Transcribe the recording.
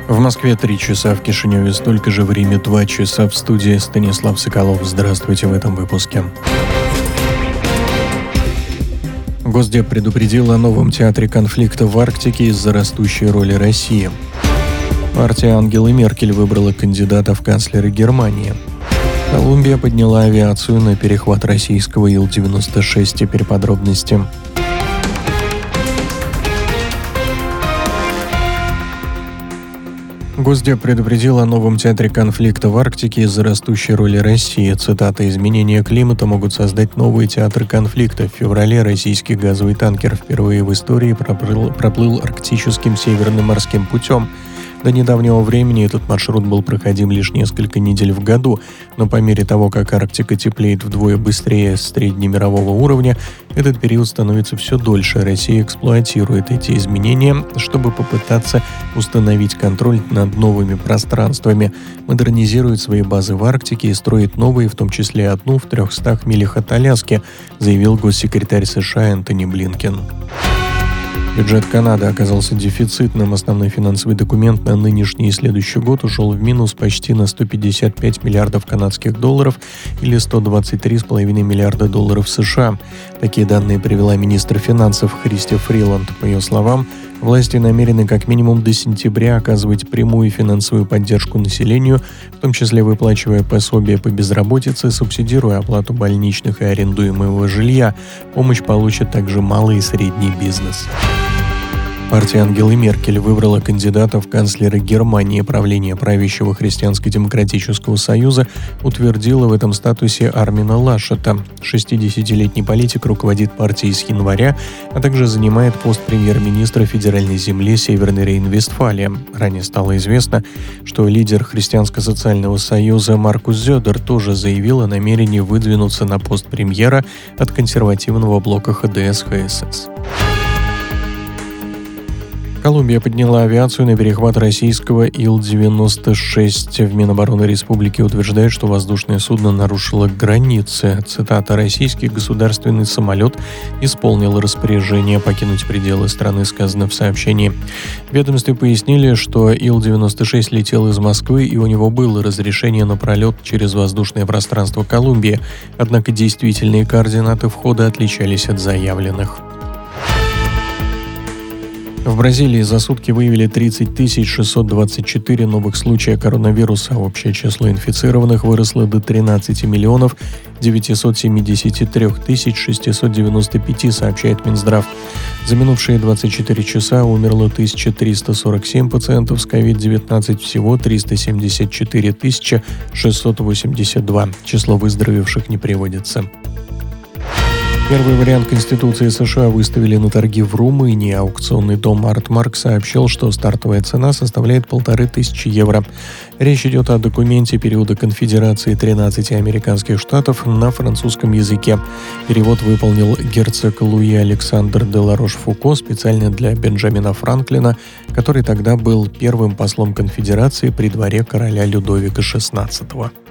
В Москве 3 часа, в Кишиневе столько же, в Риме 2 часа. В студии Станислав Соколов. Здравствуйте в этом выпуске. Госдеп предупредил о новом театре конфликта в Арктике из-за растущей роли России. Партия Ангелы Меркель выбрала кандидата в канцлеры Германии. Колумбия подняла авиацию на перехват российского Ил-96. Теперь подробности. Госдеп предупредил о новом театре конфликта в Арктике из-за растущей роли России. Цитата: «Изменения климата могут создать новый театр конфликта. В феврале российский газовый танкер впервые в истории проплыл арктическим северным морским путем. До недавнего времени этот маршрут был проходим лишь несколько недель в году, но по мере того, как Арктика теплеет вдвое быстрее среднемирового уровня, этот период становится все дольше. Россия эксплуатирует эти изменения, чтобы попытаться установить контроль над новыми пространствами, модернизирует свои базы в Арктике и строит новые, в том числе одну в 300 милях от Аляски», заявил госсекретарь США Энтони Блинкен. Бюджет Канады оказался дефицитным. Основной финансовый документ на нынешний и следующий год ушел в минус почти на 155 миллиардов канадских долларов или 123,5 миллиарда долларов США. Такие данные привела министр финансов Христя Фриланд. По ее словам, власти намерены как минимум до сентября оказывать прямую финансовую поддержку населению, в том числе выплачивая пособия по безработице, субсидируя оплату больничных и арендуемого жилья. Помощь получит также малый и средний бизнес. Партия Ангелы Меркель выбрала кандидата в канцлеры Германии. Правление правящего Христианско-демократического союза утвердило в этом статусе Армина Лашета. 60-летний политик руководит партией с января, а также занимает пост премьер-министра федеральной земли Северной Рейн-Вестфалия. Ранее стало известно, что лидер Христианско-социального союза Маркус Зёдер тоже заявил о намерении выдвинуться на пост премьера от консервативного блока ХДС-ХСС. Колумбия подняла авиацию на перехват российского Ил-96. В Минобороны республики утверждают, что воздушное судно нарушило границы. Цитата: «Российский государственный самолет исполнил распоряжение покинуть пределы страны», сказано в сообщении. В ведомстве пояснили, что Ил-96 летел из Москвы, и у него было разрешение на пролет через воздушное пространство Колумбии, однако действительные координаты входа отличались от заявленных. В Бразилии за сутки выявили 30 624 новых случая коронавируса. Общее число инфицированных выросло до 13 миллионов 973 тысяч 695, сообщает Минздрав. За минувшие 24 часа умерло 1347 пациентов с COVID-19, всего 374 682. Число выздоровевших не приводится. Первый вариант Конституции США выставили на торги в Румынии. Аукционный дом Артмарк сообщил, что стартовая цена составляет 1500 евро. Речь идет о документе периода конфедерации 13 американских штатов на французском языке. Перевод выполнил герцог Луи Александр де Ларош-Фуко специально для Бенджамина Франклина, который тогда был первым послом конфедерации при дворе короля Людовика XVI.